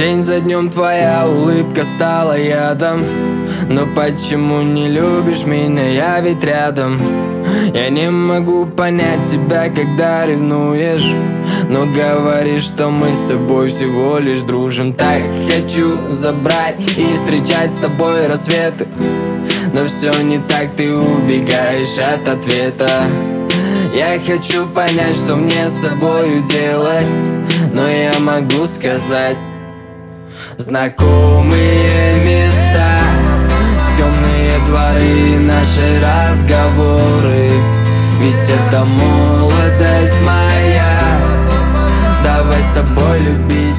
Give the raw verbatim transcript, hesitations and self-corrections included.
День за днем твоя улыбка стала ядом. Но почему не любишь меня, я ведь рядом. Я не могу понять тебя, когда ревнуешь, но говоришь, что мы с тобой всего лишь дружим. Так хочу забрать и встречать с тобой рассветы, но все не так, ты убегаешь от ответа. Я хочу понять, что мне с собою делать, но я могу сказать: знакомые места, темные дворы, наши разговоры. Ведь это молодость моя, давай с тобой любить.